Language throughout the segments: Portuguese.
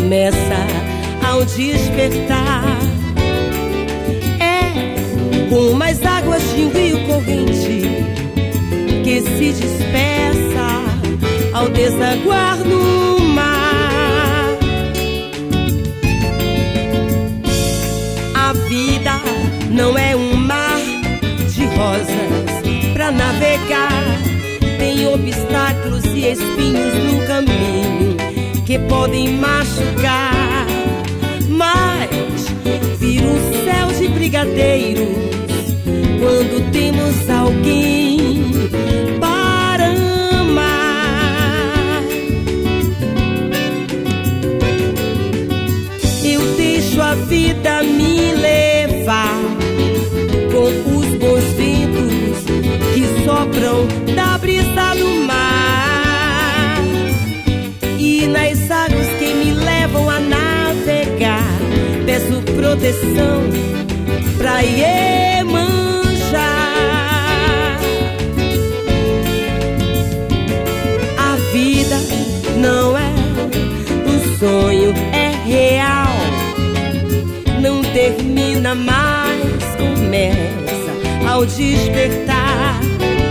começa ao despertar. É com mais águas de um rio corrente que se dispersa ao desaguar no mar. A vida não é um mar de rosas pra navegar. Tem obstáculos e espinhos no caminho que podem machucar. Mas vira um céu de brigadeiros quando temos alguém para amar. Eu deixo a vida me levar com os bons ventos que sopram da brisa do mar. E nas águas que me levam a navegar, peço proteção pra Iemanjá. A vida não é um sonho, é real. Não termina, mas começa ao despertar.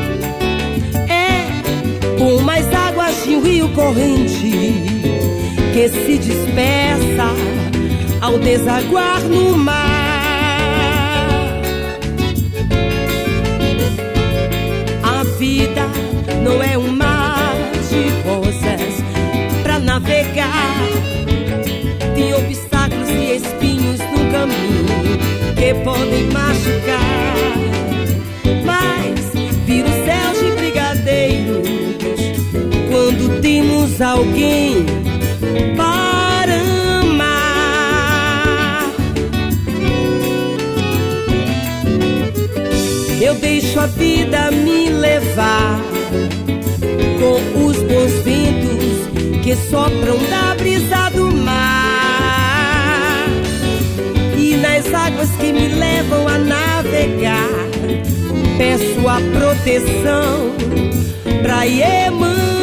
É com mais águas de um rio corrente que se dispersa ao desaguar no mar. A vida não é um mar de rosas pra navegar. Tem obstáculos e espinhos no caminho que podem machucar. Mas vira o céu de brigadeiros quando temos alguém para amar. Eu deixo a vida me levar com os bons ventos que sopram da brisa do mar. E nas águas que me levam a navegar, peço a proteção pra Iemanjá.